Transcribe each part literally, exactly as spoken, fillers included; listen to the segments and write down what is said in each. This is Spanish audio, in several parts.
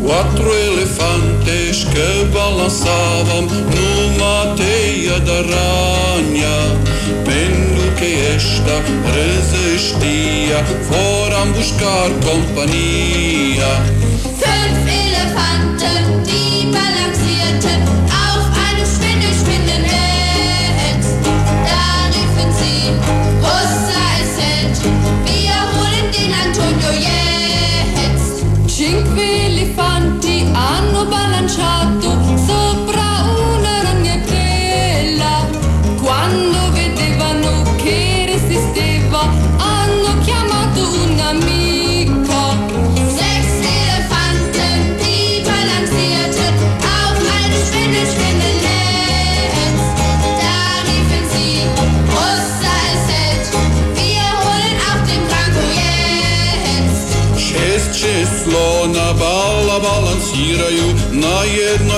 Quatro elefantes que balançavam numa teia de aranha. Vendo que esta resistia, foram buscar companhia. Fünf Elefanten, die balancierten auf einem Spindel, Spindelnetz. Da riefen sie, Rossa es hält, wir holen den Antonio jetzt. Cinque elefanti hanno balanciato sopra una ragnatela. Quando vedevano che resisteva, hanno chiamato un amico. Sechs Elefanten, die balancierten auf einem Spindel, Spindelnetz. Da riefen sie, Rossa es hält, wir holen auch den Branko jetzt. Šest, šest slona bala balansiraju na jednoj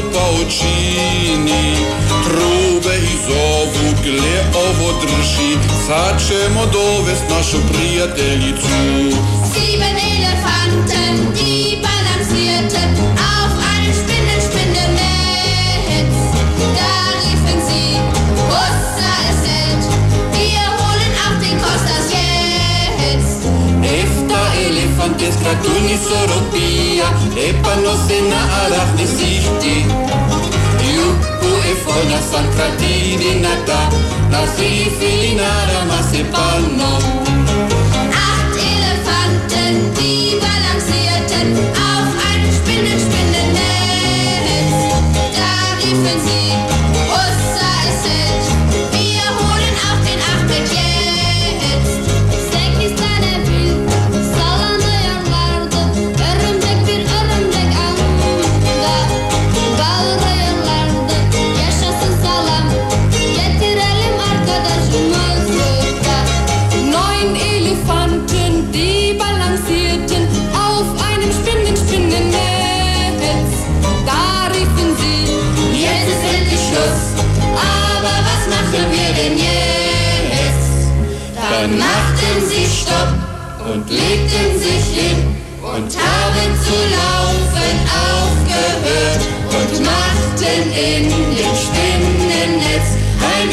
paučini. Trube i zovu, gle ovo drži, sad ćemo dovest našu prijateljicu. Sieben Elefanten, die balancierten auf einem Spindel, Spindelnetz. Da riefen sie, Rossa es hält, wir holen auch den Kostas jetzt. Efta elefantes kratuni soropia, epanosena arachnesichti. Juhu efona san kratini nata, nasifili nara masepano. Acht Elefanten, die balancierten auf einem Spindel, Spindelnetz. Da riefen sie, Rossa es hält, wir holen auch den Achtet jetzt. Sekiz tane fil sallanıyorlardı, örümcek bir örümcek ağında. Bağırıyorlardı, yaşasın salam, getirelim arkadaşımızı da. Neun Elefanten, die balancierten auf einem Spinnen, Spinnennetz. Da riefen sie, jetzt ist endlich Schluss, aber was machen wir denn jetzt? Dann machten sie Stopp und legten sich hin und haben zu laufen aufgehört und machten in dem Spinnennetz ein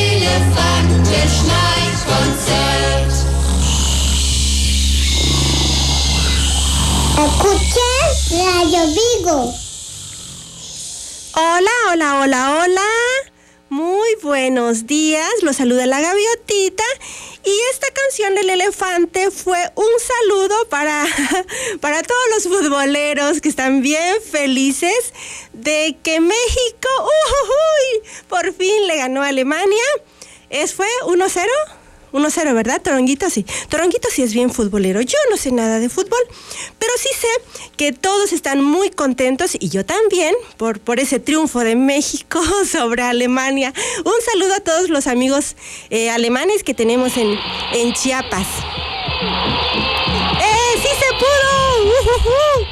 Elefantenschneikonzert. Escuché Radio Vigo. Hola, hola, hola, hola. Muy buenos días. Los saluda la gaviotita. Y esta canción del elefante fue un saludo para, para todos los futboleros que están bien felices de que México, uy, por fin le ganó a Alemania. Es, fue uno cero. uno cero, ¿verdad? Toronguito sí. Toronguito sí es bien futbolero. Yo no sé nada de fútbol, pero sí sé que todos están muy contentos, y yo también, por, por ese triunfo de México sobre Alemania. Un saludo a todos los amigos eh, alemanes que tenemos en, en Chiapas. ¡Eh, sí se pudo! ¡Uh-huh-huh!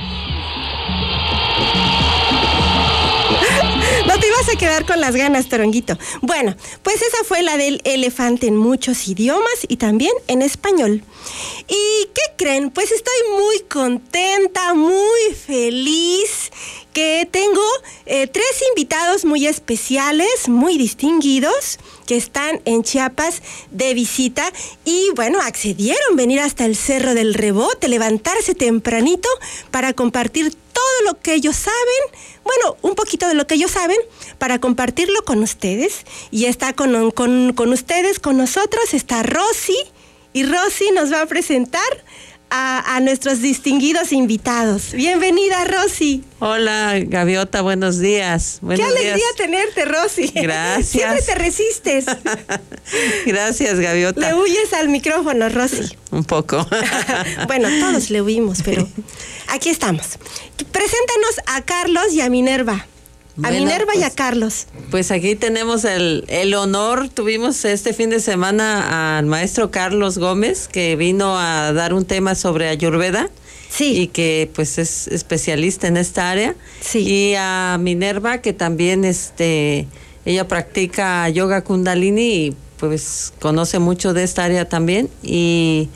No te ibas a quedar con las ganas, Toronguito. Bueno, pues esa fue la del elefante en muchos idiomas y también en español. ¿Y qué creen? Pues estoy muy contenta, muy feliz, que tengo eh, tres invitados muy especiales, muy distinguidos, que están en Chiapas de visita y, bueno, accedieron a venir hasta el Cerro del Rebote, levantarse tempranito para compartir todo lo que ellos saben, bueno, un poquito de lo que ellos saben, para compartirlo con ustedes. Y está con, con, con ustedes, con nosotros, está Rosy, y Rosy nos va a presentar a, a nuestros distinguidos invitados. Bienvenida, Rosy. Hola, Gaviota, buenos días. Buenos Qué alegría días. tenerte, Rosy. Gracias. Siempre te resistes. Gracias, Gaviota. Le huyes al micrófono, Rosy. Un poco. Bueno, todos le huimos, pero aquí estamos. Preséntanos a Carlos y a Minerva. A Bueno, Minerva pues, y a Carlos. Pues aquí tenemos el, el honor, tuvimos este fin de semana al maestro Carlos Gómez, que vino a dar un tema sobre Ayurveda. Sí. Y que pues es especialista en esta área. Sí. Y a Minerva, que también este ella practica yoga kundalini y pues conoce mucho de esta área también. Y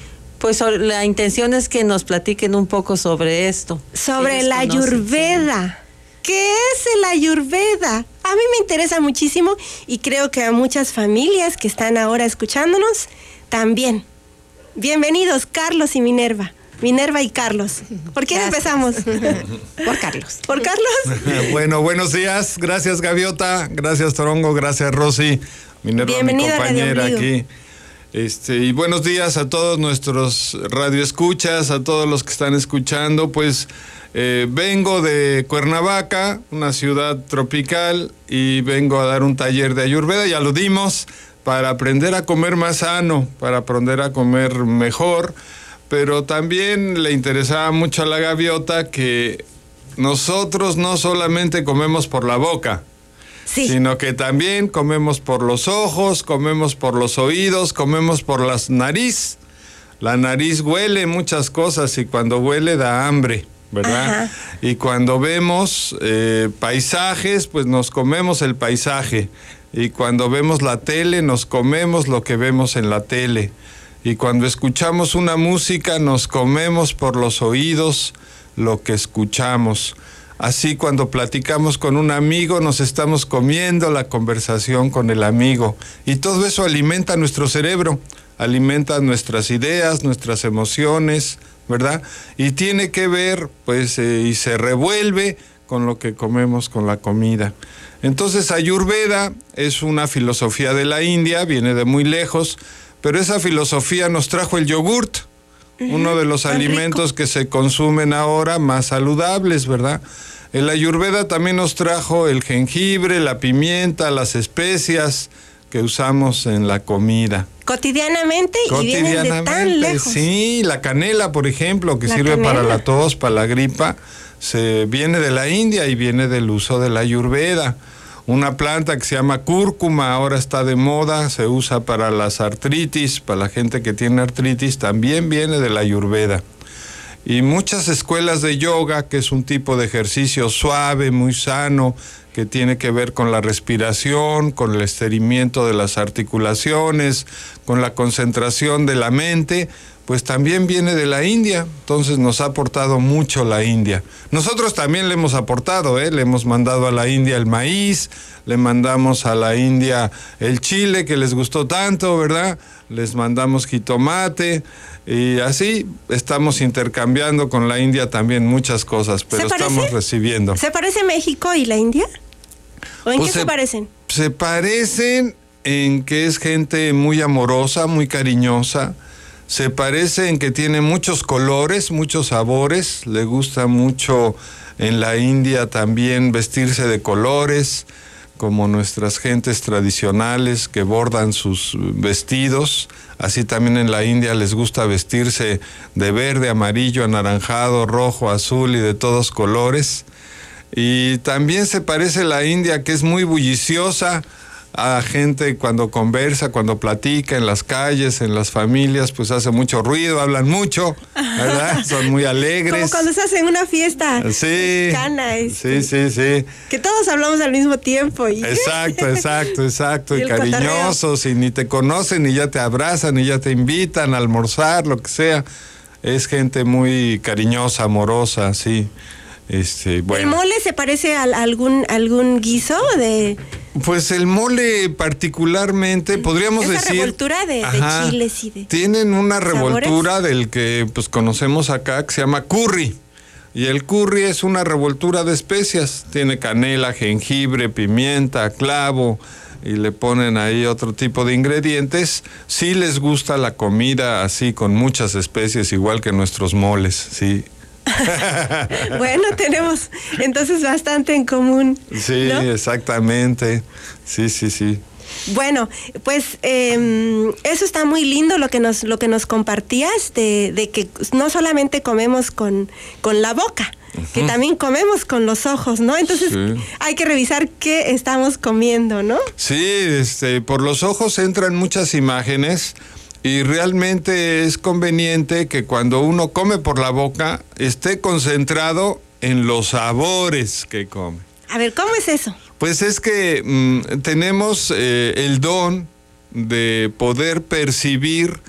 Pues la intención es que nos platiquen un poco sobre esto. Sobre la Ayurveda. ¿Qué es el Ayurveda? A mí me interesa muchísimo y creo que a muchas familias que están ahora escuchándonos también. Bienvenidos, Carlos y Minerva. Minerva y Carlos. ¿Por quién Gracias. empezamos? Por Carlos. ¿Por Carlos? Bueno, buenos días. Gracias, Gaviota. Gracias, Torongo. Gracias, Rosy. Minerva, Bienvenido mi compañera aquí. Este, y buenos días a todos nuestros radioescuchas, a todos los que están escuchando. Pues eh, vengo de Cuernavaca, una ciudad tropical, y vengo a dar un taller de Ayurveda, ya lo dimos, para aprender a comer más sano, para aprender a comer mejor, pero también le interesaba mucho a la Gaviota que nosotros no solamente comemos por la boca, Sí. sino que también comemos por los ojos, comemos por los oídos, comemos por la nariz. La nariz huele muchas cosas y cuando huele da hambre, ¿verdad? Ajá. Y cuando vemos eh, paisajes, pues nos comemos el paisaje. Y cuando vemos la tele, nos comemos lo que vemos en la tele. Y cuando escuchamos una música, nos comemos por los oídos lo que escuchamos. Así, cuando platicamos con un amigo, nos estamos comiendo la conversación con el amigo. Y todo eso alimenta nuestro cerebro, alimenta nuestras ideas, nuestras emociones, ¿verdad? Y tiene que ver, pues, eh, y se revuelve con lo que comemos con la comida. Entonces, Ayurveda es una filosofía de la India, viene de muy lejos, pero esa filosofía nos trajo el yogurt, uh-huh, uno de los alimentos rico. que se consumen ahora más saludables, ¿verdad? El Ayurveda también nos trajo el jengibre, la pimienta, las especias que usamos en la comida. Cotidianamente, Cotidianamente y vienen de tan lejos. Sí, la canela, por ejemplo, que la sirve canela. para la tos, para la gripa, se viene de la India y viene del uso de la Ayurveda. Una planta que se llama cúrcuma, ahora está de moda, se usa para las artritis, para la gente que tiene artritis, también viene de la Ayurveda. Y muchas escuelas de yoga, que es un tipo de ejercicio suave, muy sano, que tiene que ver con la respiración, con el estiramiento de las articulaciones, con la concentración de la mente, pues también viene de la India. Entonces nos ha aportado mucho la India. Nosotros también le hemos aportado, ¿eh? Le hemos mandado a la India el maíz, le mandamos a la India el chile que les gustó tanto, ¿verdad? Les mandamos jitomate y así estamos intercambiando con la India también muchas cosas, pero estamos recibiendo. ¿Se parece México y la India? ¿O en pues qué se, se parecen? Se parecen en que es gente muy amorosa, muy cariñosa. Se parece en que tiene muchos colores, muchos sabores. Le gusta mucho en la India también vestirse de colores, como nuestras gentes tradicionales que bordan sus vestidos. Así también en la India les gusta vestirse de verde, amarillo, anaranjado, rojo, azul y de todos colores. Y también se parece la India, que es muy bulliciosa, a gente cuando conversa, cuando platica en las calles, en las familias, pues hace mucho ruido, hablan mucho, ¿verdad? Son muy alegres. Como cuando se hace en una fiesta sí, mexicana. Este, sí, sí, sí. Que todos hablamos al mismo tiempo. Y... Exacto, exacto, exacto. Y, y cariñosos, cotorreo. Y ni te conocen, ni ya te abrazan, ni ya te invitan a almorzar, lo que sea. Es gente muy cariñosa, amorosa, sí. Este, bueno. ¿El mole se parece a algún, algún guiso de...? Pues el mole particularmente, podríamos Esa decir... Esa revoltura de, ajá, de chiles y de... Tienen una revoltura ¿sabores? Del que pues conocemos acá, que se llama curry. Y el curry es una revoltura de especias. Tiene canela, jengibre, pimienta, clavo, y le ponen ahí otro tipo de ingredientes. Sí les gusta la comida así, con muchas especies, igual que nuestros moles, sí. Bueno, tenemos entonces bastante en común. Sí, ¿no? Exactamente. Sí, sí, sí. Bueno, pues eh, eso está muy lindo lo que nos lo que nos compartías de, de que no solamente comemos con, con la boca, uh-huh, que también comemos con los ojos, ¿no? Entonces sí, hay que revisar qué estamos comiendo, ¿no? Sí, este, por los ojos entran muchas imágenes. Y realmente es conveniente que cuando uno come por la boca esté concentrado en los sabores que come. A ver, ¿cómo es eso? Pues es que mmm, tenemos eh, el don de poder percibir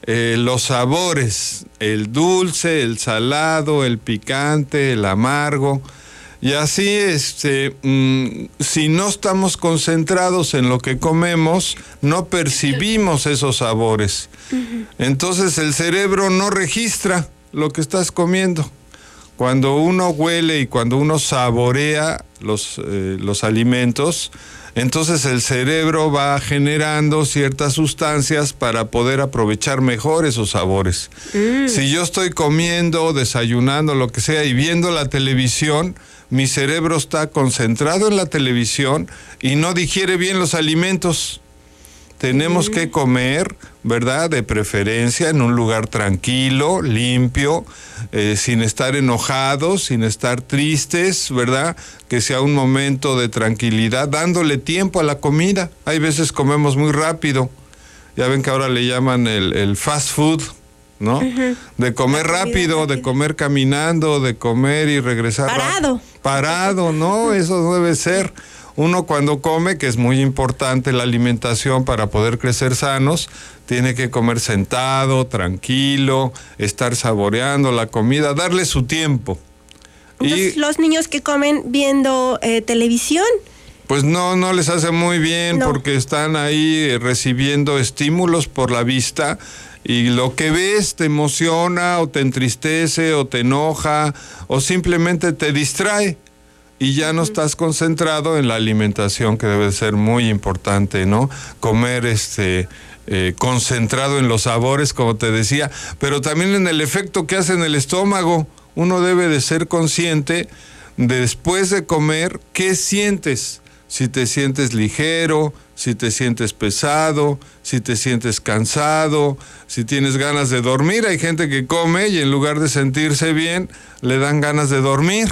eh, los sabores, el dulce, el salado, el picante, el amargo. Y así, este, mmm, si no estamos concentrados en lo que comemos, no percibimos esos sabores. Uh-huh. Entonces el cerebro no registra lo que estás comiendo. Cuando uno huele y cuando uno saborea los, eh, los alimentos, entonces el cerebro va generando ciertas sustancias para poder aprovechar mejor esos sabores. Mm. Si yo estoy comiendo, desayunando, lo que sea, y viendo la televisión, mi cerebro está concentrado en la televisión y no digiere bien los alimentos. Tenemos mm. que comer, ¿verdad? De preferencia en un lugar tranquilo, limpio, eh, sin estar enojados, sin estar tristes, ¿verdad? Que sea un momento de tranquilidad, dándole tiempo a la comida. Hay veces comemos muy rápido. Ya ven que ahora le llaman el, el fast food, ¿no? Uh-huh. De comer rápido, de comer caminando, de comer y regresar. Parado. Parado, ¿no? Eso no debe ser. Uno cuando come, que es muy importante la alimentación para poder crecer sanos, tiene que comer sentado, tranquilo, estar saboreando la comida, darle su tiempo. Entonces, y los niños que comen viendo eh, televisión, pues no, no les hace muy bien, no. Porque están ahí recibiendo estímulos por la vista y lo que ves te emociona o te entristece o te enoja o simplemente te distrae. Y ya no estás concentrado en la alimentación, que debe ser muy importante, ¿no? Comer este eh, concentrado en los sabores, como te decía, pero también en el efecto que hace en el estómago. Uno debe de ser consciente de, después de comer, ¿qué sientes? Si te sientes ligero, si te sientes pesado, si te sientes cansado, si tienes ganas de dormir. Hay gente que come y en lugar de sentirse bien, le dan ganas de dormir.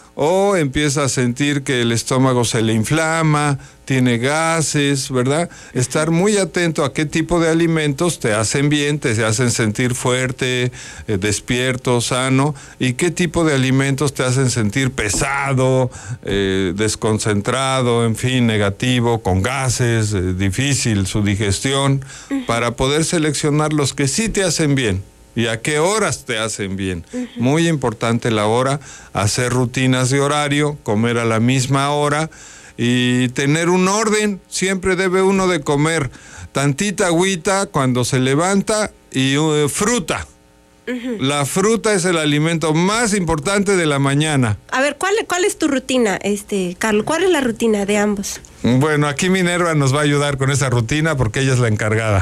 O empieza a sentir que el estómago se le inflama, tiene gases, ¿verdad? Estar muy atento a qué tipo de alimentos te hacen bien, te hacen sentir fuerte, eh, despierto, sano, y qué tipo de alimentos te hacen sentir pesado, eh, desconcentrado, en fin, negativo, con gases, eh, difícil su digestión, uh-huh. para poder seleccionar los que sí te hacen bien. ¿Y a qué horas te hacen bien? Uh-huh. Muy importante la hora, hacer rutinas de horario, comer a la misma hora y tener un orden. Siempre debe uno de comer tantita agüita cuando se levanta y uh, fruta. Uh-huh. La fruta es el alimento más importante de la mañana. A ver, ¿cuál, cuál es tu rutina, este, Carlos? ¿Cuál es la rutina de ambos? Bueno, aquí Minerva nos va a ayudar con esa rutina porque ella es la encargada.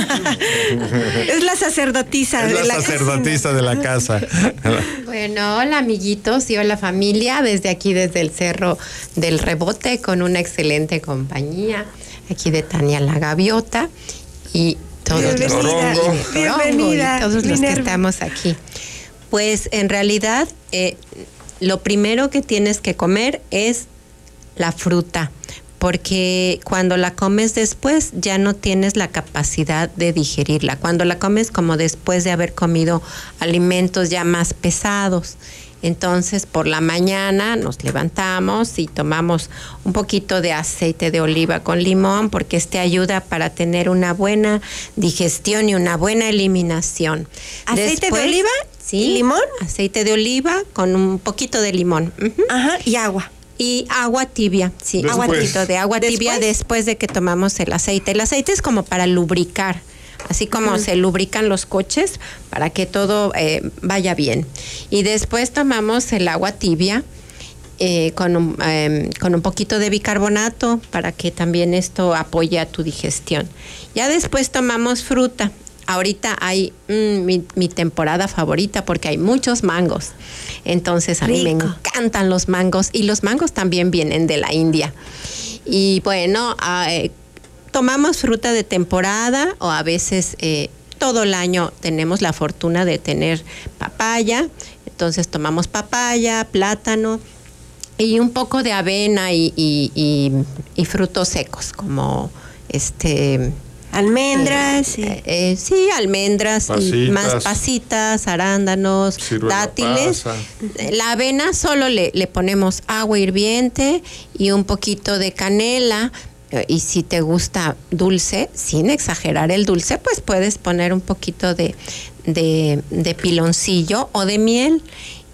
Es la sacerdotisa. Es de la la sacerdotisa casa. de la casa. Bueno, hola amiguitos y hola familia, desde aquí, desde el Cerro del Rebote, con una excelente compañía, aquí de Tania la Gaviota y todos los, Torongo. y, Bienvenida, y todos los Minerva. que estamos aquí. Pues en realidad, eh, lo primero que tienes que comer es la fruta, porque cuando la comes después ya no tienes la capacidad de digerirla. Cuando la comes como después de haber comido alimentos ya más pesados. Entonces, por la mañana nos levantamos y tomamos un poquito de aceite de oliva con limón, porque este ayuda para tener una buena digestión y una buena eliminación. ¿Aceite Después, de oliva? Sí. ¿Y limón? Aceite de oliva con un poquito de limón. Uh-huh. Ajá, y agua. Y agua tibia, sí, Después. un poquito de agua tibia ¿Después? después de que tomamos el aceite. El aceite es como para lubricar, así como uh-huh. se lubrican los coches para que todo eh, vaya bien. Y después tomamos el agua tibia eh, con, un, eh, con un poquito de bicarbonato para que también esto apoye a tu digestión. Ya después tomamos fruta. Ahorita hay mm, mi, mi temporada favorita porque hay muchos mangos. Entonces a Rico. mí me encantan los mangos y los mangos también vienen de la India. Y bueno, eh, tomamos fruta de temporada o a veces eh, todo el año tenemos la fortuna de tener papaya. Entonces tomamos papaya, plátano y un poco de avena y, y, y, y frutos secos como este... Almendras. Eh, eh, sí, almendras pasitas, y más pasitas, arándanos, dátiles. Pasa. La avena solo le, le ponemos agua hirviente y un poquito de canela y si te gusta dulce, sin exagerar el dulce, pues puedes poner un poquito de, de, de piloncillo o de miel.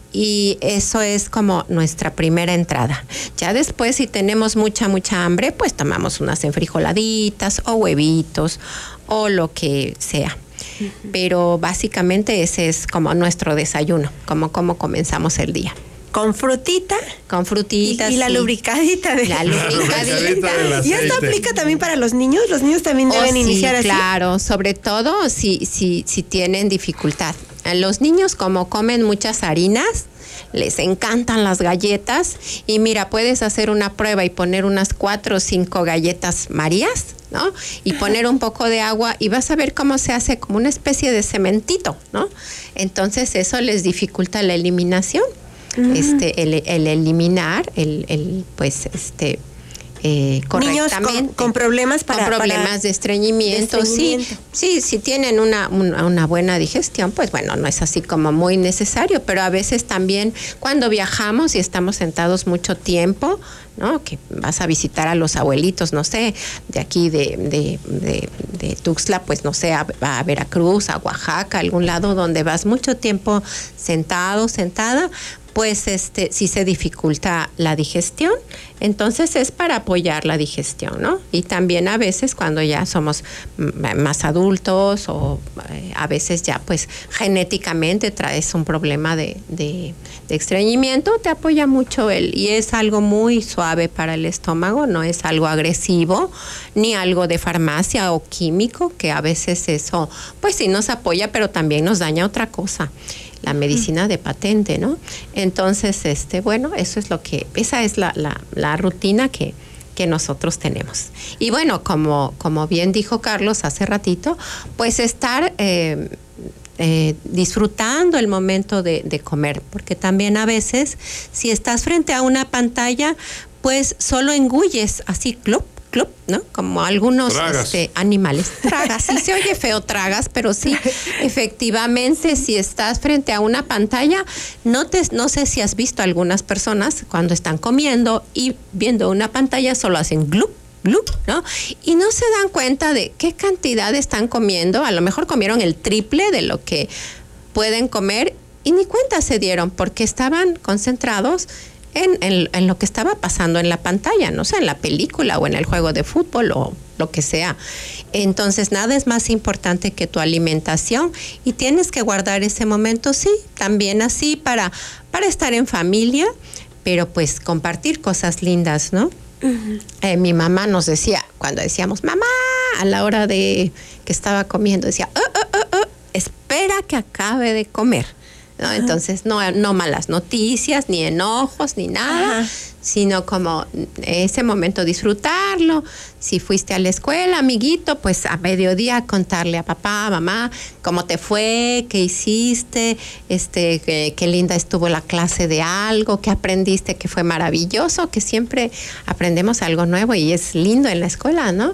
Y eso es como nuestra primera entrada. Ya después, si tenemos mucha, mucha hambre, pues tomamos unas enfrijoladitas o huevitos o lo que sea. Uh-huh. Pero básicamente ese es como nuestro desayuno, como, como comenzamos el día. Con frutita. Con frutitas. Y, y la sí. lubricadita de la lubricadita. ¿Y esto aplica también para los niños? ¿Los niños también deben oh, iniciar sí, así? Claro, sobre todo si, si, si tienen dificultad. A los niños, como comen muchas harinas, les encantan las galletas. Y mira, puedes hacer una prueba y poner unas cuatro o cinco galletas Marías, ¿no? Y poner un poco de agua y vas a ver cómo se hace como una especie de cementito, ¿no? Entonces eso les dificulta la eliminación. Uh-huh. Este, el, el eliminar, el, el pues, este, eh, correctamente. Niños con, con problemas para, con problemas para de estreñimiento, de estreñimiento. Sí, sí, si tienen una, una, una buena digestión, pues bueno, no es así como muy necesario, pero a veces también cuando viajamos y estamos sentados mucho tiempo, ¿no? Que vas a visitar a los abuelitos, no sé, de aquí de, de, de, de Tuxtla, pues no sé, a, a Veracruz, a Oaxaca, algún lado donde vas mucho tiempo sentado, sentada, pues este, si se dificulta la digestión, entonces es para apoyar la digestión, ¿no? Y también a veces cuando ya somos más adultos o eh, a veces ya pues genéticamente traes un problema de, de, de estreñimiento, te apoya mucho él y es algo muy suave para el estómago, no es algo agresivo ni algo de farmacia o químico, que a veces eso pues sí nos apoya, pero también nos daña otra cosa. La medicina de patente, ¿no? Entonces, este, bueno, eso es lo que, esa es la, la, la rutina que, que nosotros tenemos. Y bueno, como, como bien dijo Carlos hace ratito, pues estar eh, eh, disfrutando el momento de, de comer, porque también a veces, si estás frente a una pantalla, pues solo engulles así, club, club, ¿no? Como algunos este, animales. Tragas, sí se oye feo, tragas, pero sí, efectivamente, si estás frente a una pantalla, no, te, no sé si has visto algunas personas cuando están comiendo y viendo una pantalla solo hacen glup, glup, ¿no? Y no se dan cuenta de qué cantidad están comiendo, a lo mejor comieron el triple de lo que pueden comer y ni cuenta se dieron porque estaban concentrados En, en, en lo que estaba pasando en la pantalla, no sé, en la película o en el juego de fútbol o lo que sea. Entonces, nada es más importante que tu alimentación y tienes que guardar ese momento, sí, también así para, para estar en familia, pero pues compartir cosas lindas, ¿no? Uh-huh. Eh, mi mamá nos decía, cuando decíamos, mamá, a la hora de que estaba comiendo, decía, oh, oh, oh, oh, espera que acabe de comer. ¿No? Entonces, no, no malas noticias, ni enojos, ni nada, ajá, sino como ese momento disfrutarlo. Si fuiste a la escuela, amiguito, pues a mediodía contarle a papá, mamá, cómo te fue, qué hiciste, este, qué, qué linda estuvo la clase de algo, qué aprendiste que fue maravilloso, que siempre aprendemos algo nuevo y es lindo en la escuela, ¿no?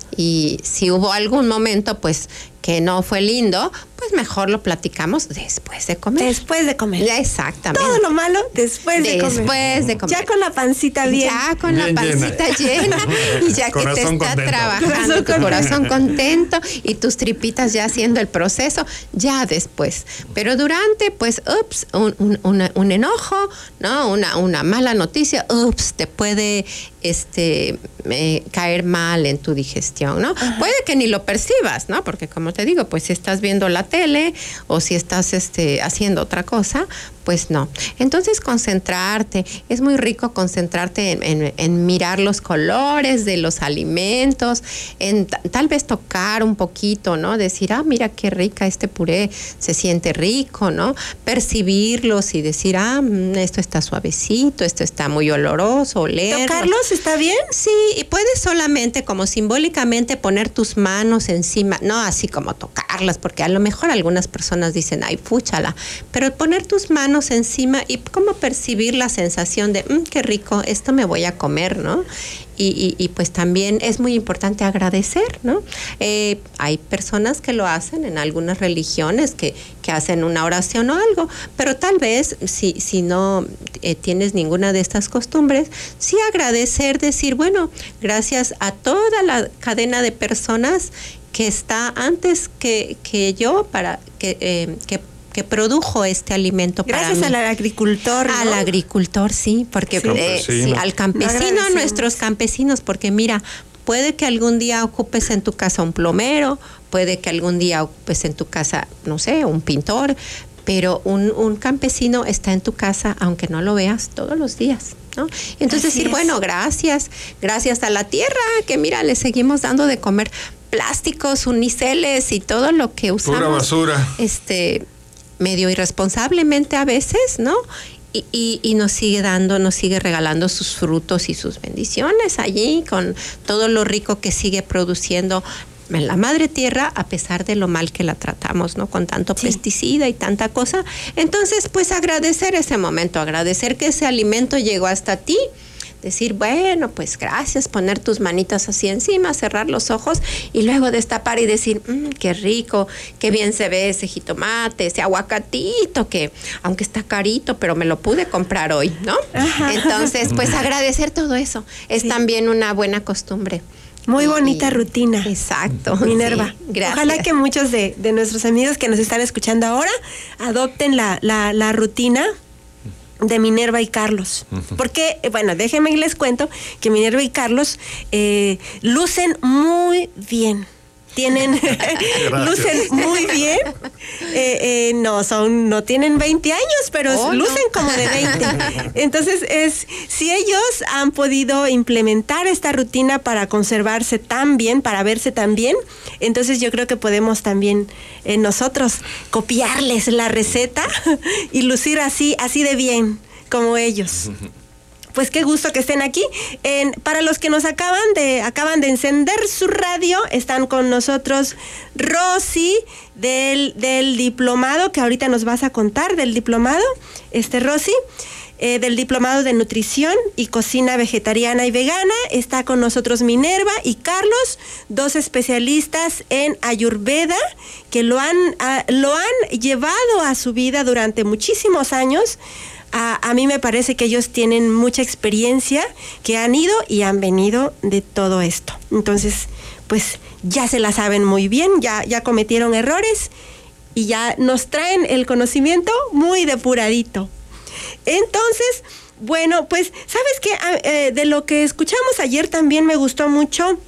Y si hubo algún momento, pues, que no fue lindo, pues mejor lo platicamos después de comer. Después de comer. Exactamente. Todo lo malo después de comer. Después de comer. Ya con la pancita bien. Ya con bien la pancita llena. llena y ya que te está contento. trabajando corazón tu corazón contento y tus tripitas ya haciendo el proceso, ya después. Pero durante, pues, ups, un, un, una, un enojo, ¿no? Una, una mala noticia, ups, te puede este eh, caer mal en tu digestión, ¿no? Ajá. Puede que ni lo percibas, ¿no? Porque como te digo, pues si estás viendo la tele o si estás este, haciendo otra cosa, pues no. Entonces concentrarte, es muy rico concentrarte en, en, en mirar los colores de los alimentos, en t- tal vez tocar un poquito, ¿no? Decir, ah, mira qué rica este puré, se siente rico, ¿no? Percibirlos y decir, ah, esto está suavecito, esto está muy oloroso, olerlos. ¿Tocarlos está bien? Sí, y puedes solamente como simbólicamente poner tus manos encima, no así como como tocarlas, porque a lo mejor algunas personas dicen, ay, fúchala, pero poner tus manos encima y como percibir la sensación de, mmm, qué rico, esto me voy a comer, ¿no? Y, y, y pues también es muy importante agradecer, ¿no? Eh, hay personas que lo hacen en algunas religiones, que, que hacen una oración o algo, pero tal vez si, si no eh, tienes ninguna de estas costumbres, sí agradecer, decir, bueno, gracias a toda la cadena de personas que está antes que, que yo para que, eh, que que produjo este alimento para Gracias mí. al agricultor, ¿no? Al agricultor, sí, porque Sí. eh, sí, al campesino, a nuestros campesinos, porque mira, puede que algún día ocupes en tu casa un plomero, puede que algún día ocupes en tu casa, no sé, un pintor, pero un, un campesino está en tu casa aunque no lo veas todos los días, ¿no? Entonces Así decir, es. bueno, gracias, gracias a la tierra, que mira, le seguimos dando de comer plásticos, uniceles y todo lo que usamos. Pura basura. Este... medio irresponsablemente a veces, ¿no? Y, y, y nos sigue dando, nos sigue regalando sus frutos y sus bendiciones allí, con todo lo rico que sigue produciendo en la madre tierra, a pesar de lo mal que la tratamos, ¿no? Con tanto Sí. pesticida y tanta cosa. Entonces, pues agradecer ese momento, agradecer que ese alimento llegó hasta ti. Decir, bueno, pues gracias, poner tus manitas así encima, cerrar los ojos y luego destapar y decir, mmm, qué rico, qué bien se ve ese jitomate, ese aguacatito, que aunque está carito, pero me lo pude comprar hoy, ¿no? Ajá. Entonces, pues agradecer todo eso es Sí. también una buena costumbre. Muy bonita Y- rutina. Exacto. Minerva. Sí, gracias. Ojalá que muchos de, de nuestros amigos que nos están escuchando ahora adopten la, la, la rutina de Minerva y Carlos. Porque, eh, bueno, déjenme y les cuento que Minerva y Carlos eh, lucen muy bien. Tienen, lucen muy bien. Eh, eh, no son, no tienen veinte años, pero Oh, lucen no. como de veinte. Entonces, es, si ellos han podido implementar esta rutina para conservarse tan bien, para verse tan bien, entonces yo creo que podemos también eh, nosotros copiarles la receta y lucir así, así de bien como ellos. Pues qué gusto que estén aquí. En, para los que nos acaban de acaban de encender su radio, están con nosotros Rosy del, del diplomado, que ahorita nos vas a contar del diplomado, este Rosy, eh, del diplomado de nutrición y cocina vegetariana y vegana. Está con nosotros Minerva y Carlos, dos especialistas en Ayurveda que lo han, a, lo han llevado a su vida durante muchísimos años. A, a mí me parece que ellos tienen mucha experiencia, que han ido y han venido de todo esto. Entonces, pues ya se la saben muy bien, ya, ya cometieron errores y ya nos traen el conocimiento muy depuradito. Entonces, bueno, pues, ¿sabes qué? Eh, de lo que escuchamos ayer también me gustó mucho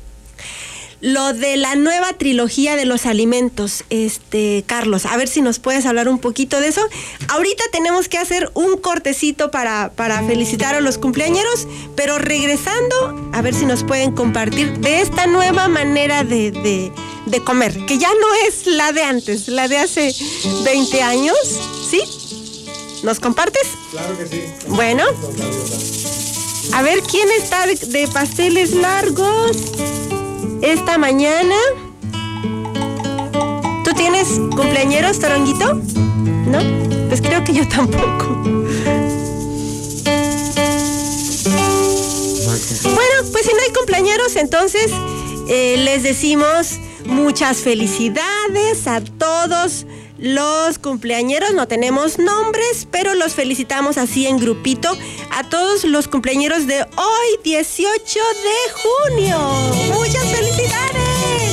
lo de la nueva trilogía de los alimentos, este, Carlos, a ver si nos puedes hablar un poquito de eso. Ahorita tenemos que hacer un cortecito para, para felicitar a los cumpleañeros, pero regresando, a ver si nos pueden compartir de esta nueva manera de, de, de comer, que ya no es la de antes, la de hace veinte años, ¿sí? ¿Nos compartes? Claro que sí. Bueno. A ver, ¿quién está de, de pasteles largos esta mañana? ¿Tú tienes cumpleañeros, Toronguito? ¿No? Pues creo que yo tampoco. Bueno, pues si no hay cumpleañeros, entonces eh, les decimos muchas felicidades a todos los cumpleañeros. No tenemos nombres, pero los felicitamos así en grupito a todos los cumpleañeros de hoy, dieciocho de junio. ¡Muchas felicidades!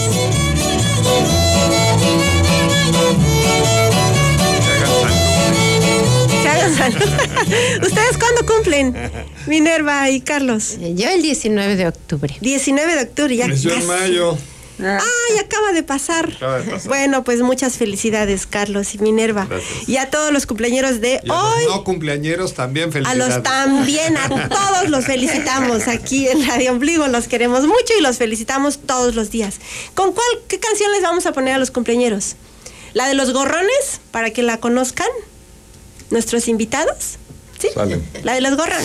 Que hagan salud. ¿Ustedes cuándo cumplen? Minerva y Carlos. Yo el diecinueve de octubre. diecinueve de octubre, ya. Nació en ya- mayo. ¡Ay, acaba de pasar! Acaba de pasar. Bueno, pues muchas felicidades, Carlos y Minerva. Gracias. Y a todos los cumpleañeros de Y a hoy. los no cumpleañeros también A felicidades. los también, a todos los felicitamos aquí en Radio Ombligo, los queremos mucho y los felicitamos todos los días. ¿Con cuál, qué canción les vamos a poner a los cumpleañeros? ¿La de los gorrones, para que la conozcan nuestros invitados? ¿Sí? Sale. La de los gorrones.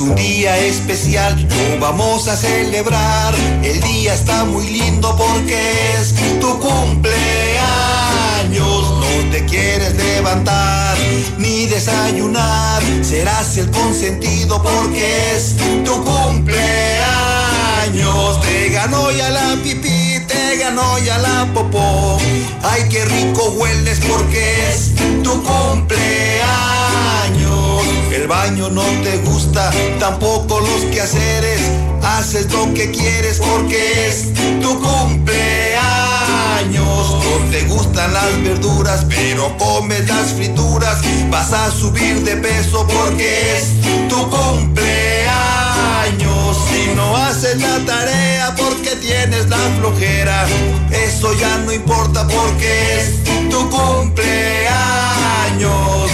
un día especial, lo vamos a celebrar. El día está muy lindo porque es tu cumpleaños. No te quieres levantar ni desayunar, serás el consentido porque es tu cumpleaños. Te ganó ya la pipí, te ganó ya la popó. Ay, qué rico hueles porque es tu cumpleaños. El baño no te gusta, tampoco los quehaceres. Haces lo que quieres porque es tu cumpleaños. No te gustan las verduras, pero comes las frituras. Vas a subir de peso porque es tu cumpleaños. Si no haces la tarea porque tienes la flojera, eso ya no importa porque es tu cumpleaños.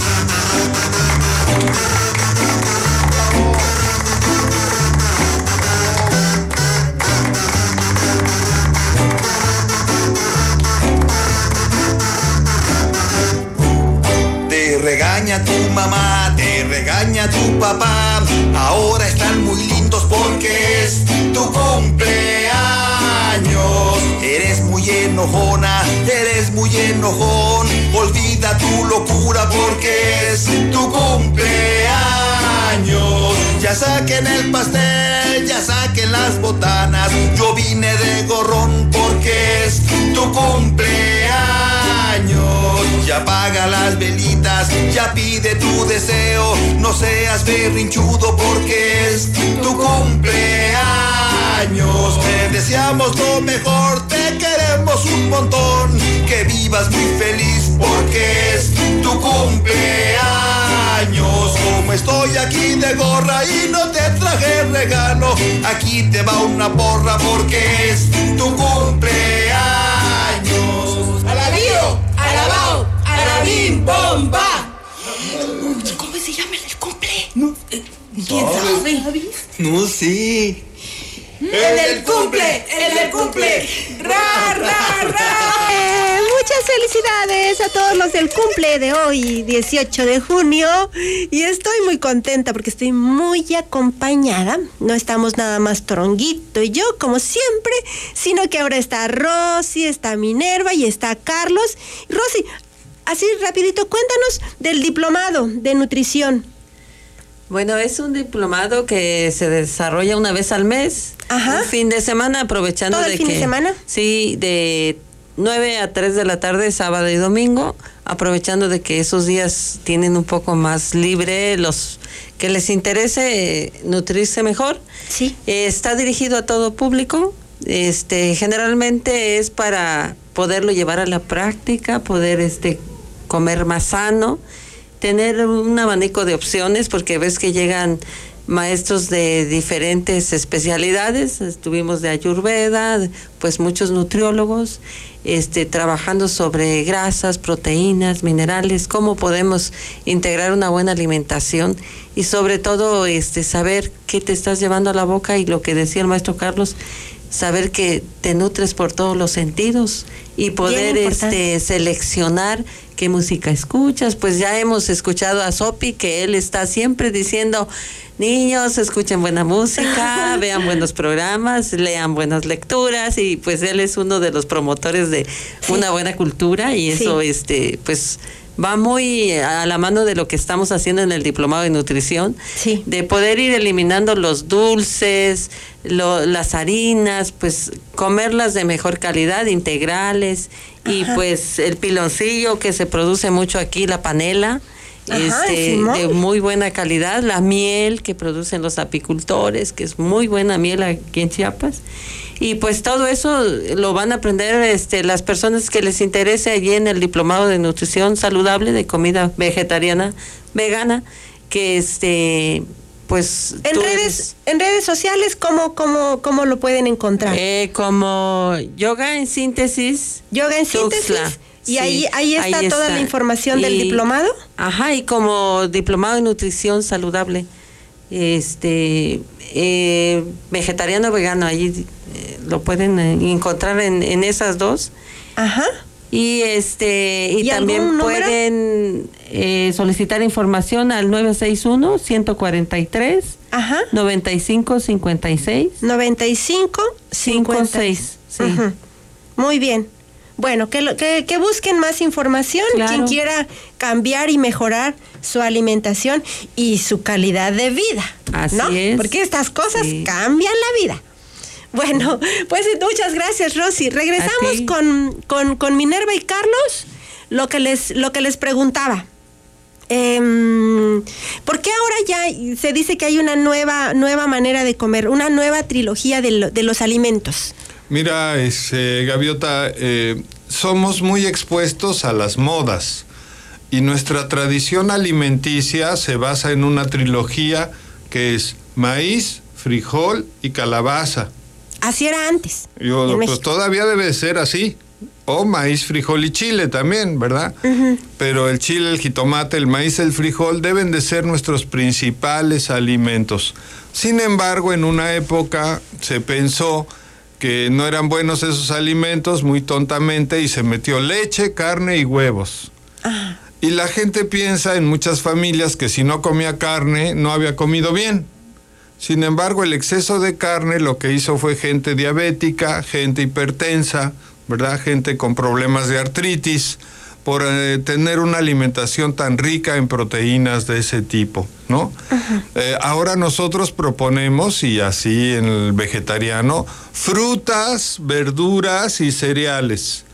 Te regaña tu mamá, te regaña tu papá, ahora están muy lindos porque es tu cumpleaños. Eres muy enojona, eres muy enojón, olvida tu locura porque es tu cumpleaños. Ya saquen el pastel, ya saquen las botanas, yo vine de gorrón porque es tu cumpleaños. Ya apaga las velitas, ya pide tu deseo, no seas berrinchudo porque es tu cumpleaños. Te deseamos lo mejor, te queremos un montón, que vivas muy feliz porque es tu cumpleaños. Como estoy aquí de gorra y no te traje regalo, aquí te va una porra porque es tu cumpleaños. ¡Alabío! ¡Alabao! ¡Alabim! ¡Bomba! ¿Cómo se llama el cumple? No. ¿Quién sabe? No sé. ¡El del cumple! ¡El del cumple! ¡Ra, ra, ra! Eh, muchas felicidades a todos los del cumple de hoy, dieciocho de junio. Y estoy muy contenta porque estoy muy acompañada. No estamos nada más Toronguito y yo, como siempre, sino que ahora está Rosy, está Minerva y está Carlos. Rosy, así rapidito, cuéntanos del diplomado de nutrición. Bueno, es un diplomado que se desarrolla una vez al mes. Ajá. Un fin de semana, aprovechando ¿Todo el de fin que... de semana? Sí, de nueve a tres de la tarde, sábado y domingo, aprovechando de que esos días tienen un poco más libre, los que les interese eh, nutrirse mejor. Sí. Eh, está dirigido a todo público. Este, generalmente es para poderlo llevar a la práctica, poder este comer más sano, tener un abanico de opciones, porque ves que llegan maestros de diferentes especialidades. Estuvimos de Ayurveda, pues muchos nutriólogos, este, trabajando sobre grasas, proteínas, minerales, cómo podemos integrar una buena alimentación y sobre todo este, saber qué te estás llevando a la boca, y lo que decía el maestro Carlos, saber que te nutres por todos los sentidos y poder este seleccionar qué música escuchas. Pues ya hemos escuchado a Sopi, que él está siempre diciendo: niños, escuchen buena música, vean buenos programas, lean buenas lecturas, y pues él es uno de los promotores de sí. una buena cultura, y eso sí. este pues va muy a la mano de lo que estamos haciendo en el diplomado de nutrición, sí. de poder ir eliminando los dulces, lo, las harinas, pues comerlas de mejor calidad, integrales. Ajá. Y pues el piloncillo que se produce mucho aquí, la panela. Ajá, este, de muy buena calidad, la miel que producen los apicultores, que es muy buena miel aquí en Chiapas, y pues todo eso lo van a aprender este, las personas que les interese allí en el diplomado de nutrición saludable, de comida vegetariana, vegana, que este pues en redes eres, en redes sociales cómo cómo cómo lo pueden encontrar. Eh, como Yoga en Síntesis. Yoga en Síntesis. Tuxtla. Y sí, ahí, ahí está ahí toda está. la información y, del diplomado. Ajá, y como diplomado en nutrición saludable, este, eh, vegetariano vegano, ahí eh, lo pueden encontrar en, en esas dos. Ajá. Y este, y, ¿Y también pueden eh, solicitar información al nueve seis uno, uno cuatro tres, Ajá. noventa y cinco cincuenta y seis. noventa y cinco cincuenta y seis. Sí. Uh-huh. Muy bien. Bueno, que, lo, que, que busquen más información, claro. Quien quiera cambiar y mejorar su alimentación y su calidad de vida. Así ¿no? es. Porque estas cosas sí. cambian la vida. Bueno, pues muchas gracias, Rosy. Regresamos con, con, con Minerva y Carlos, lo que les, lo que les preguntaba. Eh, ¿Por qué ahora ya se dice que hay una nueva, nueva manera de comer, una nueva trilogía de, lo, de los alimentos? Mira, este, Gaviota, eh, somos muy expuestos a las modas y nuestra tradición alimenticia se basa en una trilogía que es maíz, frijol y calabaza. Así era antes. Yo, pues todavía debe ser así. O maíz, frijol y chile también, ¿verdad? Uh-huh. Pero el chile, el jitomate, el maíz, el frijol deben de ser nuestros principales alimentos. Sin embargo, en una época se pensó que no eran buenos esos alimentos muy tontamente y se metió leche, carne y huevos. Uh-huh. Y la gente piensa en muchas familias que si no comía carne no había comido bien. Sin embargo, el exceso de carne lo que hizo fue gente diabética, gente hipertensa, ¿verdad? Gente con problemas de artritis, por eh, tener una alimentación tan rica en proteínas de ese tipo, ¿no? Uh-huh. Eh, ahora nosotros proponemos, y así en el vegetariano, frutas, verduras y cereales.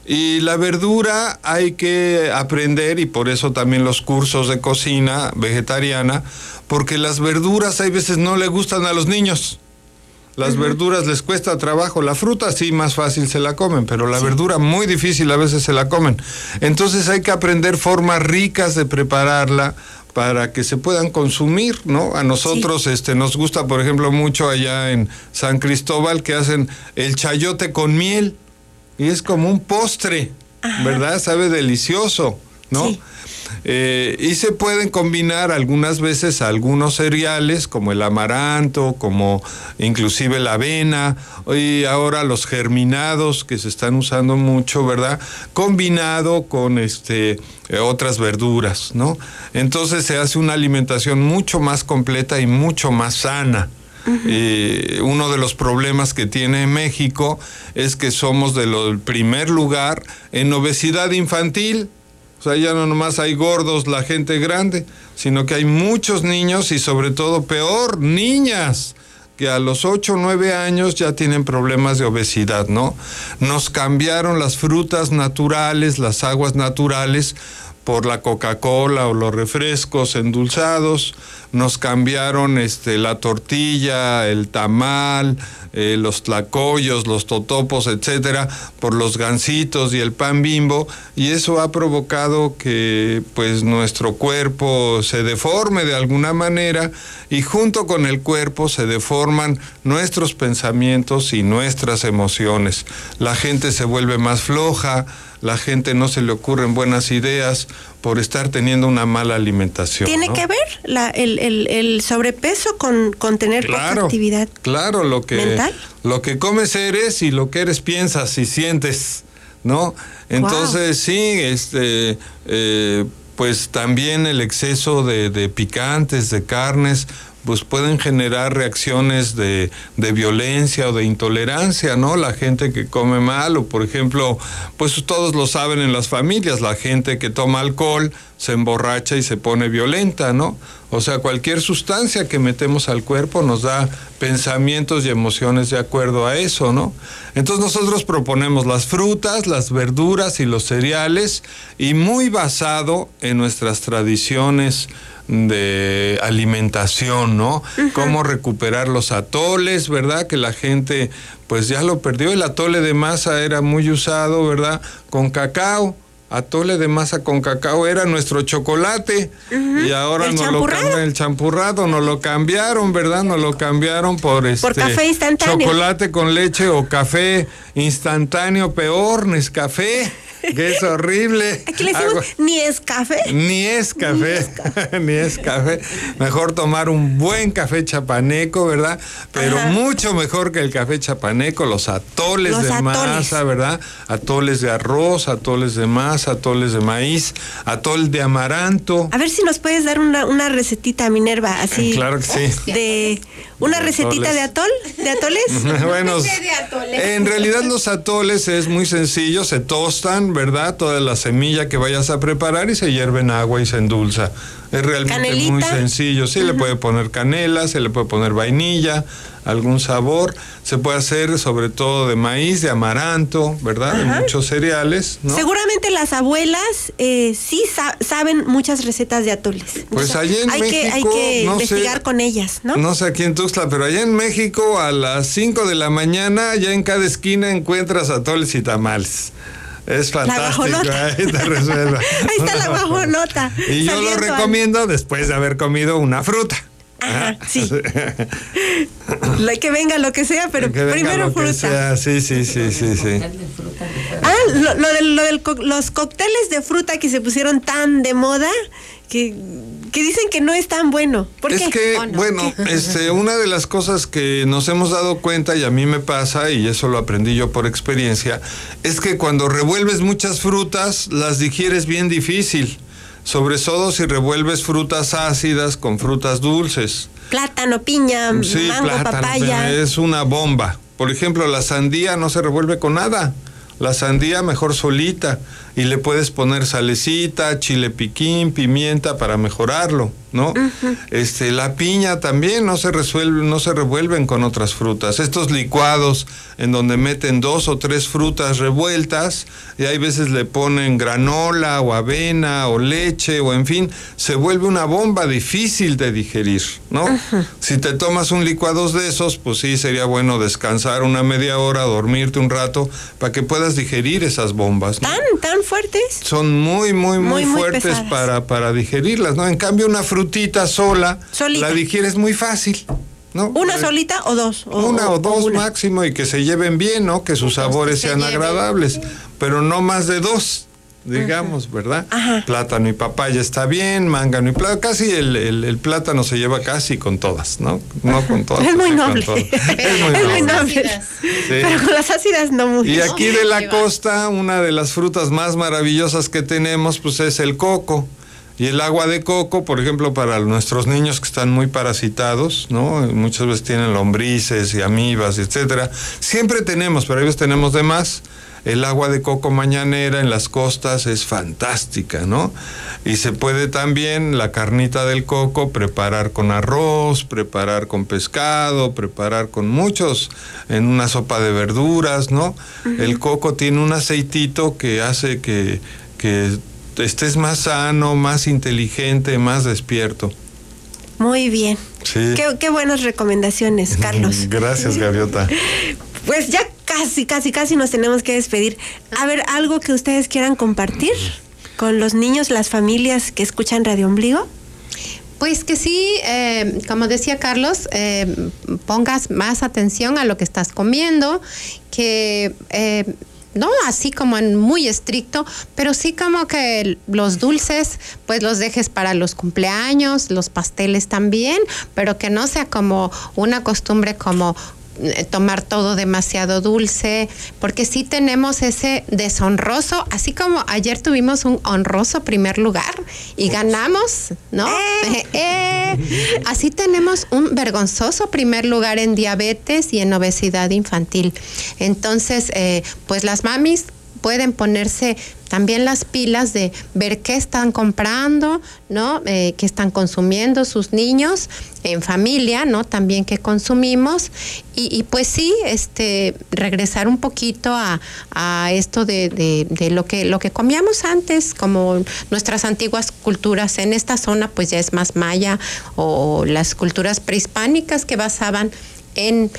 Y la verdura hay que aprender, y por eso también los cursos de cocina vegetariana, porque las verduras hay veces no le gustan a los niños. Las uh-huh. verduras les cuesta trabajo, la fruta sí más fácil se la comen, pero la sí. verdura muy difícil a veces se la comen. Entonces hay que aprender formas ricas de prepararla para que se puedan consumir, ¿no? A nosotros sí. este nos gusta, por ejemplo, mucho allá en San Cristóbal que hacen el chayote con miel y es como un postre, Ajá. ¿verdad? Sabe delicioso, ¿no? Sí. Eh, y se pueden combinar algunas veces algunos cereales como el amaranto, como inclusive la avena y ahora los germinados que se están usando mucho, ¿verdad? Combinado con este eh, otras verduras, ¿no? Entonces se hace una alimentación mucho más completa y mucho más sana. Uh-huh. Eh, uno de los problemas que tiene México es que somos del primer lugar en obesidad infantil. O sea, ya no nomás hay gordos, la gente grande, sino que hay muchos niños y sobre todo peor, niñas, que a los ocho o nueve años ya tienen problemas de obesidad, ¿no? Nos cambiaron las frutas naturales, las aguas naturales, por la Coca-Cola o los refrescos endulzados, nos cambiaron este, la tortilla, el tamal, eh, los tlacoyos, los totopos, etcétera, por los gansitos y el pan Bimbo, y eso ha provocado que pues nuestro cuerpo se deforme de alguna manera y junto con el cuerpo se deforman nuestros pensamientos y nuestras emociones. La gente se vuelve más floja, la gente no se le ocurren buenas ideas por estar teniendo una mala alimentación. ¿Tiene ¿no? que ver la, el, el, el sobrepeso con, con tener claro, poca actividad claro, lo que, mental? Lo que comes eres y lo que eres piensas y sientes, ¿no? Entonces wow. sí, este, eh, pues también el exceso de, de picantes, de carnes, pues pueden generar reacciones de, de violencia o de intolerancia, ¿no? La gente que come mal, o por ejemplo, pues todos lo saben en las familias, la gente que toma alcohol se emborracha y se pone violenta, ¿no? O sea, cualquier sustancia que metemos al cuerpo nos da pensamientos y emociones de acuerdo a eso, ¿no? Entonces nosotros proponemos las frutas, las verduras y los cereales, y muy basado en nuestras tradiciones de alimentación, ¿no? Uh-huh. Cómo recuperar los atoles, ¿verdad? Que la gente pues ya lo perdió. El atole de masa era muy usado, ¿verdad? Con cacao. Atole de masa con cacao era nuestro chocolate. Uh-huh. Y ahora nos lo cambiaron, el champurrado, nos lo cambiaron, ¿verdad? Nos lo cambiaron por este por café instantáneo. Chocolate con leche o café instantáneo, peor, Nescafé. que es horrible. Aquí le decimos, Agua. ni es café. Ni es café, ni es café. Mejor tomar un buen café chapaneco, ¿verdad? Pero Ajá. mucho mejor que el café chapaneco, los atoles los de atoles. masa, ¿verdad? Atoles de arroz, atoles de masa, atoles de maíz, atol de amaranto. A ver si nos puedes dar una, una recetita, Minerva, así. Claro que sí. De una de recetita atoles. de atol, de atoles. Bueno, en realidad los atoles es muy sencillo, se tostan, ¿verdad? Toda la semilla que vayas a preparar y se hierve en agua y se endulza. Es realmente Canelita. muy sencillo. Sí, uh-huh. le puede poner canela, se le puede poner vainilla, algún sabor. Se puede hacer sobre todo de maíz, de amaranto, ¿verdad? Uh-huh. De muchos cereales, ¿no? Seguramente las abuelas eh, sí sa- saben muchas recetas de atoles. Pues o sea, allá en hay México... Que, hay que no investigar sé, con ellas, ¿no? No sé aquí en Tuxtla, pero allá en México a las cinco de la mañana ya en cada esquina encuentras atoles y tamales. Es fantástico, ahí te resuelve. Ahí está la guajonota. Y yo lo recomiendo al... después de haber comido una fruta. Ajá, sí. Lo que venga lo que sea, pero que primero fruta. Sea. Sí, sí, sí, sí, sí. Ah, lo, lo de lo del co- los cócteles de fruta que se pusieron tan de moda, que, que dicen que no es tan bueno. ¿Por es qué? que, oh, no. bueno, este, una de las cosas que nos hemos dado cuenta, y a mí me pasa, y eso lo aprendí yo por experiencia, es que cuando revuelves muchas frutas, las digieres bien difícil. Sobre todo si revuelves frutas ácidas con frutas dulces. Plátano, piña, sí, mango, plátano, papaya. Es una bomba. Por ejemplo, la sandía no se revuelve con nada. La sandía mejor solita. Y le puedes poner salecita, chile piquín, pimienta para mejorarlo, ¿no? Uh-huh. Este, la piña también no se resuelve, no se revuelven con otras frutas. Estos licuados en donde meten dos o tres frutas revueltas y hay veces le ponen granola o avena o leche o en fin, se vuelve una bomba difícil de digerir, ¿no? Uh-huh. Si te tomas un licuado de esos, pues sí sería bueno descansar una media hora, dormirte un rato para que puedas digerir esas bombas, ¿no? Tan, tan fuertes. Son muy, muy, muy, muy, muy fuertes para, para digerirlas, ¿no? En cambio, una frutita sola, solita. La digieres muy fácil, ¿no? ¿Una eh, solita o dos? O, una o, o dos o una. máximo y que se lleven bien, ¿no? Que sus sabores sean lleven. agradables, pero no más de dos, digamos, Ajá. ¿verdad? Ajá. Plátano y papaya está bien, mángano y plátano, casi el, el, el plátano se lleva casi con todas, ¿no? No con todas. Es muy noble. Es muy es noble. Muy noble. Sí. Pero con las ácidas no mucho. Y aquí de la costa, una de las frutas más maravillosas que tenemos, pues es el coco. Y el agua de coco, por ejemplo, para nuestros niños que están muy parasitados, ¿no? Muchas veces tienen lombrices y amibas, etcétera. Siempre tenemos, pero a veces tenemos de más. El agua de coco mañanera en las costas es fantástica, ¿no? Y se puede también la carnita del coco preparar con arroz, preparar con pescado, preparar con muchos, en una sopa de verduras, ¿no? Uh-huh. El coco tiene un aceitito que hace que, que estés más sano, más inteligente, más despierto. Muy bien. Sí. Qué, qué buenas recomendaciones, Carlos. Gracias, Gaviota. Pues ya casi, casi, casi nos tenemos que despedir. A ver, algo que ustedes quieran compartir con los niños, las familias que escuchan Radio Ombligo. Pues que sí, eh, como decía Carlos, eh, pongas más atención a lo que estás comiendo, que... Eh, no así como en muy estricto, pero sí como que los dulces pues los dejes para los cumpleaños, los pasteles también, pero que no sea como una costumbre como tomar todo demasiado dulce, porque sí tenemos ese deshonroso, así como ayer tuvimos un honroso primer lugar y ganamos, ¿no? Eh. Eh. Así tenemos un vergonzoso primer lugar en diabetes y en obesidad infantil. Entonces, eh, pues las mamis pueden ponerse también las pilas de ver qué están comprando, ¿no? Eh, qué están consumiendo sus niños en familia, ¿no? También qué consumimos y, y pues sí, este, regresar un poquito a, a esto de, de, de lo que lo que comíamos antes, como nuestras antiguas culturas en esta zona, pues ya es más maya, o las culturas prehispánicas que basaban en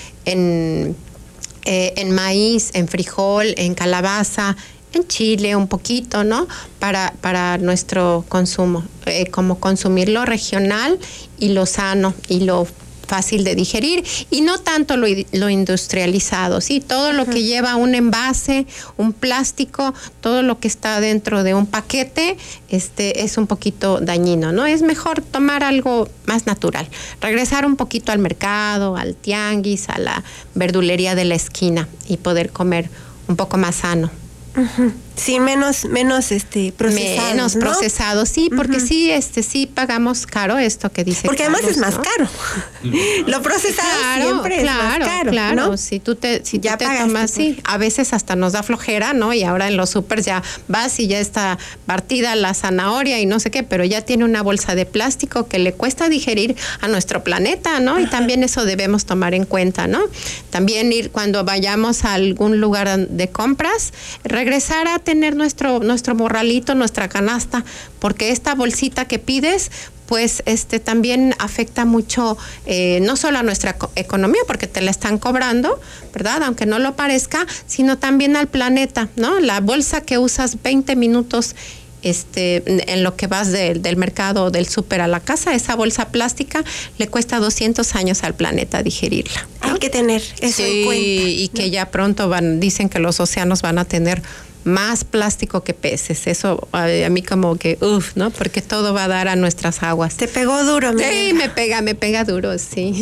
en Eh, en maíz, en frijol, en calabaza, en chile un poquito, ¿no? Para, para nuestro consumo, eh, como consumir lo regional y lo sano y lo fácil de digerir y no tanto lo, lo industrializado, sí, todo lo uh-huh. que lleva un envase, un plástico, todo lo que está dentro de un paquete, este es un poquito dañino, ¿no? Es mejor tomar algo más natural, regresar un poquito al mercado, al tianguis, a la verdulería de la esquina y poder comer un poco más sano. Uh-huh. Sí, menos, menos este procesado. Menos ¿no? procesado, sí, porque uh-huh. sí, este, sí pagamos caro esto que dice. Porque Carlos, además es más ¿no? caro. Lo procesado claro, siempre claro, es más caro. Claro, ¿no? si tú te, si ya tú te tomas, por... sí, a veces hasta nos da flojera, ¿no? Y ahora en los súper ya vas y ya está partida la zanahoria y no sé qué, pero ya tiene una bolsa de plástico que le cuesta digerir a nuestro planeta, ¿no? Y también eso debemos tomar en cuenta, ¿no? También ir cuando vayamos a algún lugar de compras, regresar a tener nuestro nuestro morralito, nuestra canasta, porque esta bolsita que pides, pues este también afecta mucho, eh, no solo a nuestra co- economía, porque te la están cobrando, ¿verdad? Aunque no lo parezca, sino también al planeta, ¿no? La bolsa que usas veinte minutos este en lo que vas de, del mercado o del súper a la casa, esa bolsa plástica le cuesta doscientos años al planeta digerirla, ¿no? Hay que tener eso sí, en cuenta. Y que ¿no? ya pronto van, dicen que los océanos van a tener más plástico que peces. Eso a, a mí como que, uff, ¿no? Porque todo va a dar a nuestras aguas. Te pegó duro, mira. Sí, me pega, me pega duro, sí.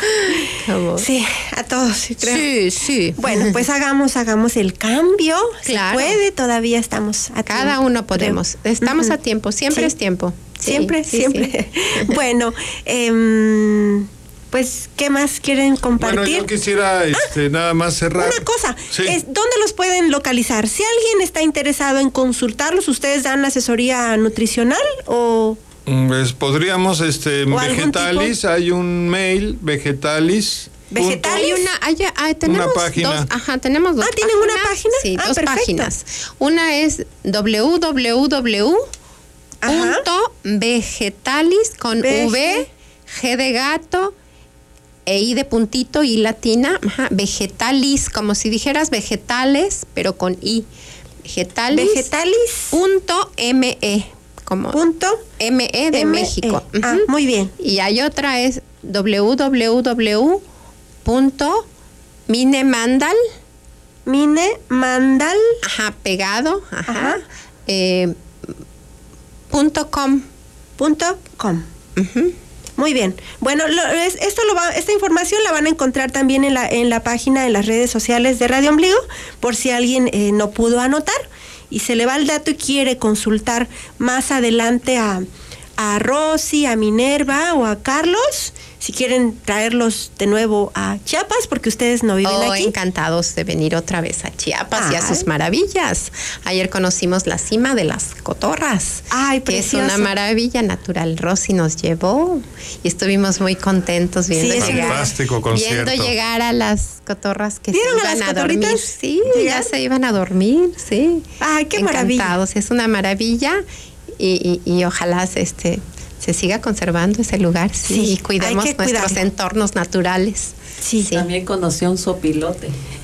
Sí, a todos, sí, creo. Sí, sí. Bueno, pues hagamos, hagamos el cambio. Claro. Se puede, todavía estamos a Cada tiempo, uno podemos. creo. Estamos Uh-huh. a tiempo, siempre sí. es tiempo. Sí, Siempre, sí, siempre. Sí. Bueno, eh, pues, ¿qué más quieren compartir? Bueno, yo quisiera este, ah, nada más cerrar. Una cosa, sí. es, ¿dónde los pueden localizar? Si alguien está interesado en consultarlos, ¿ustedes dan asesoría nutricional o...? Pues podríamos, este, ¿O Vegetalis, hay un mail, Vegetalis. Vegetalis. Hay una, hay, hay, tenemos Una página. dos, ajá, tenemos dos. Ah, ¿tienen páginas, una página? Sí, Ah, dos perfecto. páginas. Una es doble u doble u doble u punto vegetalis con Vege- V, G de gato, E I de puntito y latina, ajá, vegetalis, como si dijeras vegetales, pero con I. Vegetalis. Vegetalis. Punto M E, como Punto. M E de M E. México. Ah, Ujú. muy bien. Y hay otra es doble u doble u doble u punto minemandal, Mine Mandal. ajá, pegado, ajá, Ajá. eh, punto com. Punto com. Ujú. Muy bien. Bueno, lo, es, esto lo va, esta información la van a encontrar también en la en la página, en las redes sociales de Radio Ombligo, por si alguien eh, no pudo anotar y se le va el dato y quiere consultar más adelante a, a Rosy, a Minerva o a Carlos, si quieren traerlos de nuevo a Chiapas, porque ustedes no viven Oh, aquí. encantados de venir otra vez a Chiapas y a Ay. sus maravillas. Ayer conocimos la cima de las cotorras, Ay, que es precioso. una maravilla natural. Rosy nos llevó y estuvimos muy contentos viendo Sí, es llegar, fantástico concierto. viendo llegar a las cotorras que se ¿Vieron a iban las a, dormir. cotorritas Sí, llegar? ya se iban a dormir, sí. Ay, qué maravilla. Encantados, es una maravilla y, y, y ojalá se, este se siga conservando ese lugar, sí, Sí, y cuidemos hay que nuestros cuidarlo. entornos naturales. Sí. También conocí a un sopilote.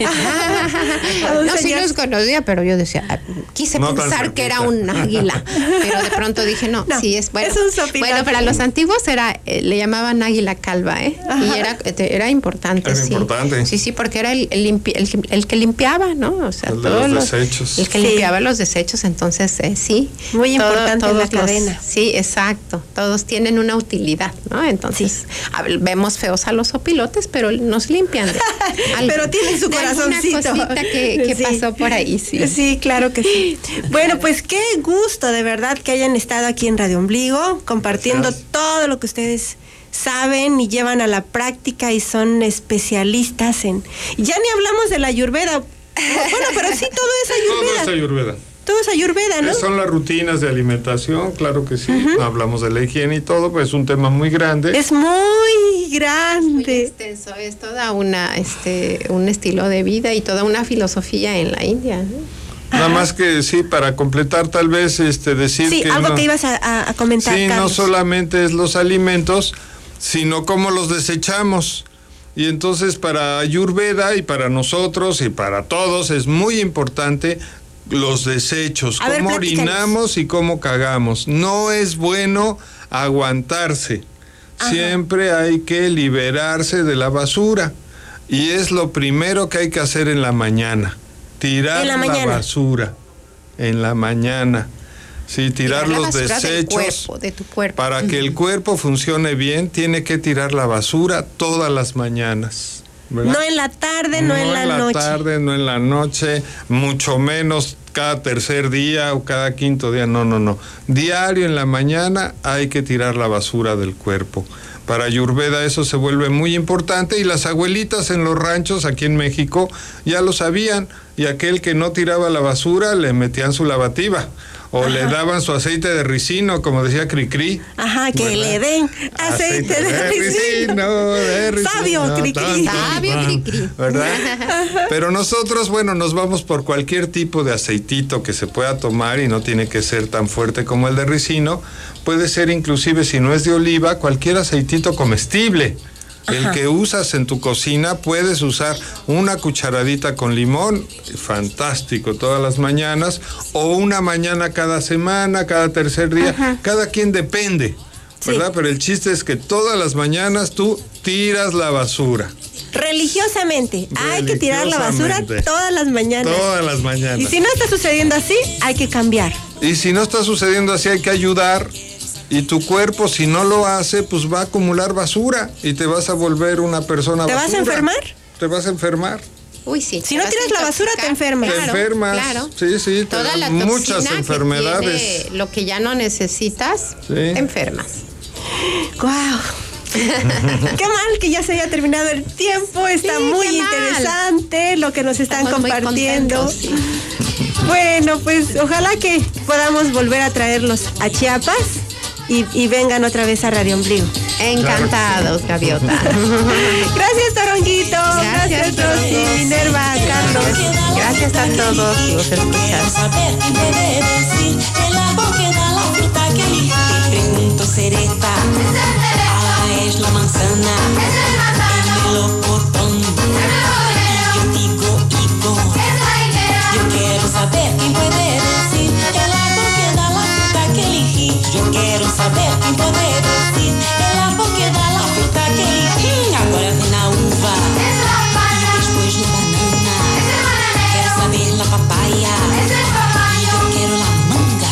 No, sí los conocía, pero yo decía, ah, quise No tan pensar que era cerquita. un águila, pero de pronto dije, no, No, sí es bueno. es un sopilote. Bueno, para los antiguos era, eh, le llamaban águila calva, ¿eh? Ajá. Y era, eh, era importante, Era sí. importante. Sí, sí, porque era el, el, limpi- el, el que limpiaba, ¿no? O sea, El de todos los desechos. El que Sí. limpiaba los desechos, entonces, eh, sí. Muy Todo- importante en la todos los- cadena. sí, exacto. Todos tienen una utilidad, ¿no? Entonces, a ver, vemos feos a los sopilotes, pero nos limpian de algo. Pero tienen su de alguna corazoncito. cosita que, que Sí. pasó por ahí, sí. Sí, claro que sí. Bueno, pues qué gusto de verdad que hayan estado aquí en Radio Ombligo, compartiendo Gracias. todo lo que ustedes saben y llevan a la práctica y son especialistas en... Ya ni hablamos de la Ayurveda. Bueno, pero sí, todo es Todo Ayurveda. es Ayurveda. Todo es Ayurveda, ¿no? Son las rutinas de alimentación, claro que sí. Hablamos de la higiene y todo, pues es un tema muy grande. Es muy Muy grande. extenso, es toda una, este, un estilo de vida y toda una filosofía en la India, ¿no? Nada más que sí, para completar tal vez este decir Sí, que algo no, que ibas a, a- a comentar, sí, no Carlos. solamente es los alimentos, sino cómo los desechamos. Y entonces para Ayurveda y para nosotros y para todos es muy importante los desechos, A ver, cómo platícanos. orinamos y cómo cagamos. No es bueno aguantarse. Ajá. Siempre hay que liberarse de la basura. Y es lo primero que hay que hacer en la mañana. Tirar ¿En la, la mañana? basura. En la mañana. Sí, tirar, tirar los desechos. Cuerpo, de tu cuerpo. Para que el cuerpo funcione bien, tiene que tirar la basura todas las mañanas. ¿verdad? No en la tarde, no, no en la noche. No en la tarde, no en la noche, mucho menos cada tercer día o cada quinto día, no, no, no. Diario en la mañana hay que tirar la basura del cuerpo. Para Ayurveda eso se vuelve muy importante y las abuelitas en los ranchos aquí en México ya lo sabían y aquel que no tiraba la basura le metían su lavativa. O Ajá. le daban su aceite de ricino, como decía Cricri. Ajá, que ¿verdad? Le den aceite, aceite de, de ricino. De ricino. Sabio Cricri. Sabio Cricri. ¿Verdad? Pero nosotros, bueno, nos vamos por cualquier tipo de aceitito que se pueda tomar y no tiene que ser tan fuerte como el de ricino. Puede ser inclusive, si no es de oliva, cualquier aceitito comestible. Ajá. El que usas en tu cocina, puedes usar una cucharadita con limón, fantástico, todas las mañanas, o una mañana cada semana, cada tercer día, Ajá. cada quien depende, ¿verdad? Sí. Pero el chiste es que todas las mañanas tú tiras la basura. Religiosamente, hay que tirar la basura todas las mañanas. Todas las mañanas. Y si no está sucediendo así, hay que cambiar. Y si no está sucediendo así, hay que ayudar. Y tu cuerpo, si no lo hace, pues va a acumular basura y te vas a volver una persona ¿Te basura. vas a enfermar? Te vas a enfermar. Uy, sí. Si no tiras la basura, te enfermas. Te claro, enfermas. Claro. Sí, sí. Toda la muchas enfermedades. Que tiene lo que ya no necesitas, sí. te enfermas. ¡Guau! Qué mal que ya se haya terminado el tiempo. Está sí, muy interesante lo que nos están Estamos compartiendo. Sí. Bueno, pues ojalá que podamos volver a traerlos a Chiapas. Y, y vengan otra vez a Radio Ombligo. Encantados, Gaviota. Gracias, Toronguito. Gracias, Gracias Rosy, Minerva, Carlos. Gracias a todos que nos escuchan. Sereta, ah, es la manzana, el melocotón, y yo digo higo, yo quiero saber quién puede decir el árbol que da la fruta que elegí, yo quiero saber quién puede decir el árbol que da la fruta que elegí, agora vem na uva, e depois no banana, quero saber la papaya, e yo quiero la manga.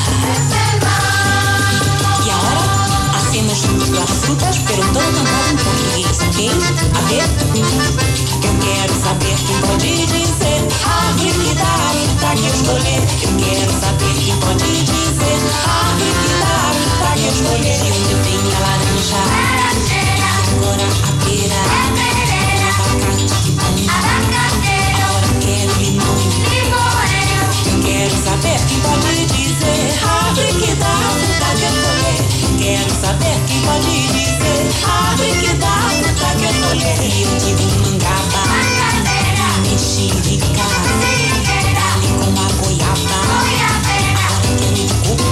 Las frutas, pero todo cantado en português, ok? A ver? Eu quero saber quem pode dizer a árvore que dá a fruta que eu escolher. Eu quero saber quem pode dizer a árvore que dá a fruta que eu escolher. De onde vem a laranja? Agora a pera. O abacate, que bom. Agora quero limão. Eu quero saber quem pode dizer a árvore que dá a fruta que eu escolher. Quero saber quem pode dizer a árvore que dá a fruta que eu escolher. E eu digo mangaba, mexerica, dali com a goiaba, agora quero de coco.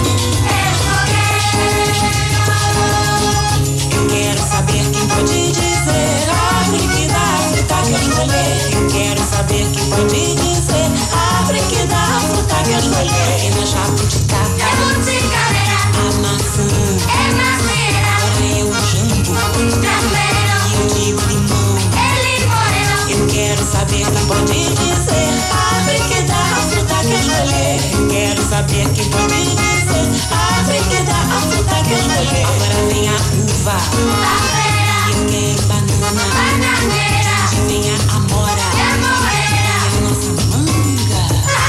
Eu quero saber quem pode dizer a árvore que dá a fruta que eu escolher. Eu quero saber quem pode dizer a árvore que dá a fruta que eu escolher. E na jabuticaba, a maçã, é maceira. Agora eu jambo, e eu digo limão, é limoeiro. Eu quero saber quem pode dizer a árvore que dá a fruta que eu escolher. Eu quero saber quem pode dizer a árvore que dá a fruta que eu escolher. Agora vem a uva, e eu quero banana, bananeira. De onde vem a amora, é moreira. E a nossa manga,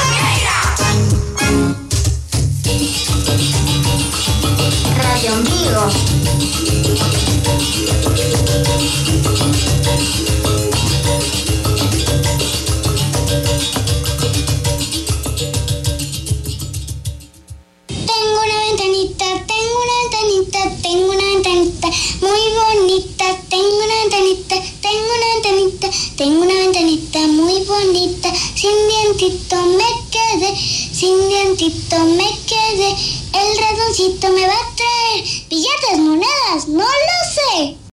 Radio Ombligo. Tengo una ventanita, tengo una ventanita, tengo una ventanita muy bonita. Tengo una ventanita, tengo una ventanita, tengo una ventanita muy bonita. Sin dientito me quedé, sin dientito me quedé. El ratoncito me va a traer billetes, monedas, no lo sé.